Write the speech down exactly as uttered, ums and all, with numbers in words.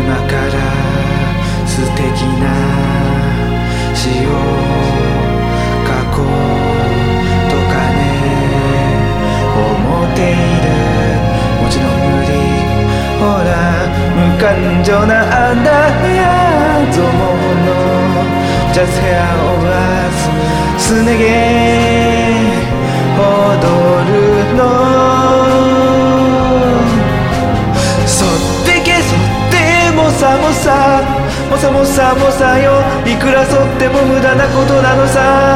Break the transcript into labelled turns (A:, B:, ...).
A: 今から素敵な詩を書こうとかね思っている。もちろん無理。ほら無感情なあんなやぞもの Just hair of us すね毛踊るのそってけそってもさもさもさもさもさよいくらそっても無駄なことなのさ